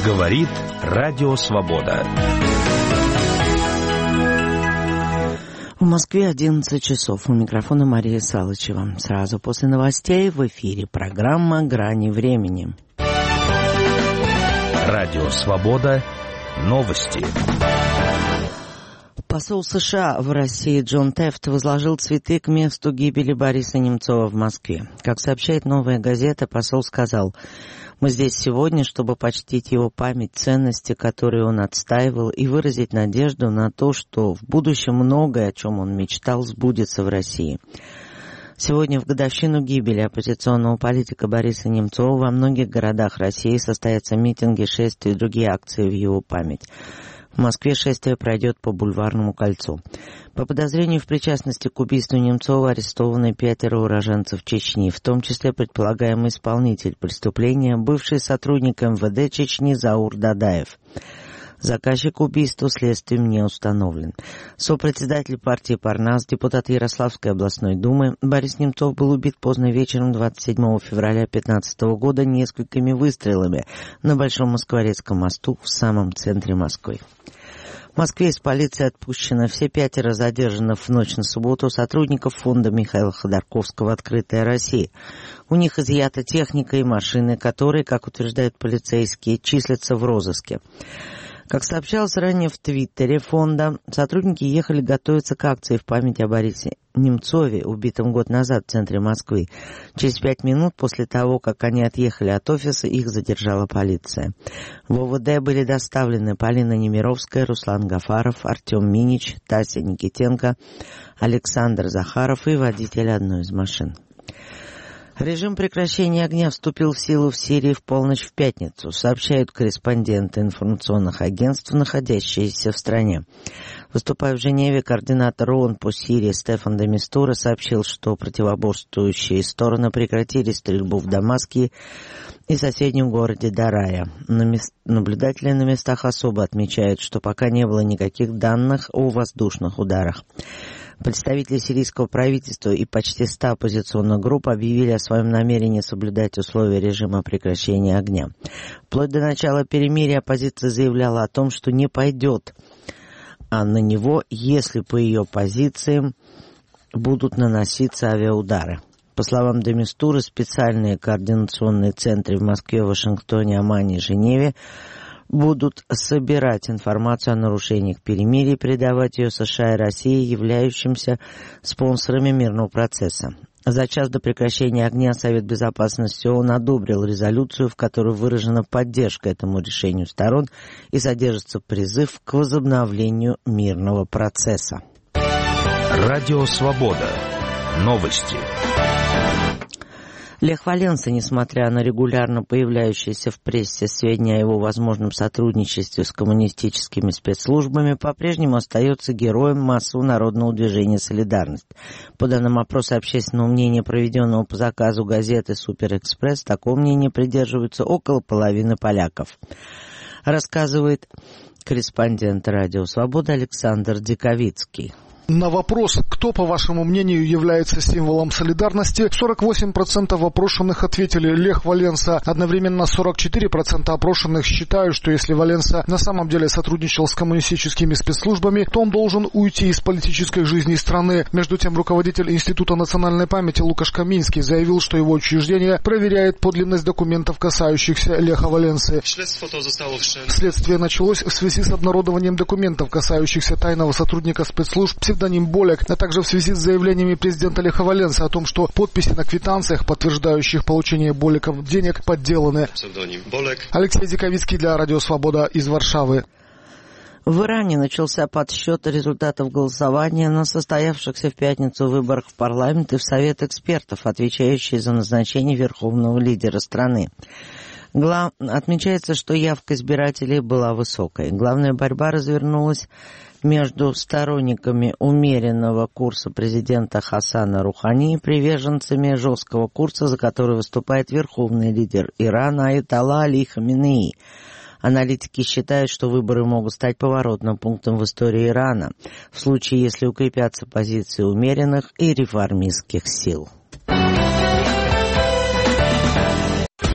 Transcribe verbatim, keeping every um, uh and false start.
Говорит Радио Свобода. В Москве одиннадцать часов. У микрофона Мария Салычева. Сразу после новостей в эфире программа «Грани времени». Радио Свобода. Новости. Посол США в России Джон Тефт возложил цветы к месту гибели Бориса Немцова в Москве. Как сообщает «Новая газета», посол сказал: «Мы здесь сегодня, чтобы почтить его память, ценности, которые он отстаивал, и выразить надежду на то, что в будущем многое, о чем он мечтал, сбудется в России». Сегодня, в годовщину гибели оппозиционного политика Бориса Немцова, во многих городах России состоятся митинги, шествия и другие акции в его память. В Москве шествие пройдет по Бульварному кольцу. По подозрению в причастности к убийству Немцова арестованы пятеро уроженцев Чечни, в том числе предполагаемый исполнитель преступления, бывший сотрудник эм вэ дэ Чечни Заур Дадаев. Заказчик убийства следствием не установлен. Сопредседатель партии «Парнас», депутат Ярославской областной думы, Борис Немцов был убит поздно вечером двадцать седьмого февраля две тысячи пятнадцатого года несколькими выстрелами на Большом Москворецком мосту в самом центре Москвы. В Москве из полиции отпущено все пятеро задержанных в ночь на субботу сотрудников фонда Михаила Ходорковского «Открытая Россия». У них изъята техника и машины, которые, как утверждают полицейские, числятся в розыске. Как сообщалось ранее в Твиттере фонда, сотрудники ехали готовиться к акции в память о Борисе Немцове, убитом год назад в центре Москвы. Через пять минут после того, как они отъехали от офиса, их задержала полиция. В о вэ дэ были доставлены Полина Немировская, Руслан Гафаров, Артем Минич, Тася Никитенко, Александр Захаров и водитель одной из машин. Режим прекращения огня вступил в силу в Сирии в полночь в пятницу, сообщают корреспонденты информационных агентств, находящиеся в стране. Выступая в Женеве, координатор ООН по Сирии Стефан де Мистура сообщил, что противоборствующие стороны прекратили стрельбу в Дамаске и соседнем городе Дарая. Наблюдатели на местах особо отмечают, что пока не было никаких данных о воздушных ударах. Представители сирийского правительства и почти ста оппозиционных групп объявили о своем намерении соблюдать условия режима прекращения огня. Вплоть до начала перемирия оппозиция заявляла о том, что не пойдет а на него, если по ее позициям будут наноситься авиаудары. По словам де Мистуры, специальные координационные центры в Москве, Вашингтоне, Омане и Женеве будут собирать информацию о нарушениях перемирия и передавать ее США и России, являющимся спонсорами мирного процесса. За час до прекращения огня Совет Безопасности ООН одобрил резолюцию, в которой выражена поддержка этому решению сторон и содержится призыв к возобновлению мирного процесса. Радио Свобода. Новости. Лех Валенса, несмотря на регулярно появляющиеся в прессе сведения о его возможном сотрудничестве с коммунистическими спецслужбами, по-прежнему остается героем массового народного движения «Солидарность». По данным опроса общественного мнения, проведенного по заказу газеты «Суперэкспресс», такого мнения придерживаются около половины поляков. Рассказывает корреспондент «Радио Свобода» Александр Диковицкий. На вопрос, кто, по вашему мнению, является символом солидарности, сорок восемь процентов опрошенных ответили Лех Валенса. Одновременно сорок четыре процента опрошенных считают, что если Валенса на самом деле сотрудничал с коммунистическими спецслужбами, то он должен уйти из политической жизни страны. Между тем, руководитель Института национальной памяти Лукаш Каминский заявил, что его учреждение проверяет подлинность документов, касающихся Леха Валенсы. Следствие началось в связи с обнародованием документов, касающихся тайного сотрудника спецслужб псевдоним Болек, а также в связи с заявлениями президента Леха Валенса о том, что подписи на квитанциях, подтверждающих получение Болеком денег, подделаны. Алексей Диковицкий для Радио Свобода из Варшавы. В Иране начался подсчет результатов голосования на состоявшихся в пятницу выборах в парламент и в Совет экспертов, отвечающие за назначение верховного лидера страны. Глав... Отмечается, что явка избирателей была высокой. Главная борьба развернулась между сторонниками умеренного курса президента Хасана Рухани и приверженцами жесткого курса, за который выступает верховный лидер Ирана Аятолла Али Хаминеи. Аналитики считают, что выборы могут стать поворотным пунктом в истории Ирана, в случае, если укрепятся позиции умеренных и реформистских сил.